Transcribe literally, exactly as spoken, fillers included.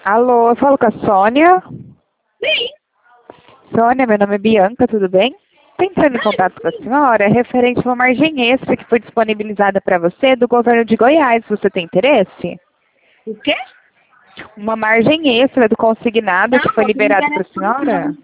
Alô, eu falo com a Sônia. Sim. Sônia, meu nome é Bianca, tudo bem? Estou entrando em contato com a senhora é referente a uma margem extra que foi disponibilizada para você do governo de Goiás. Você tem interesse? O quê? Uma margem extra do consignado Não, que foi tô liberado para a interessada senhora? não.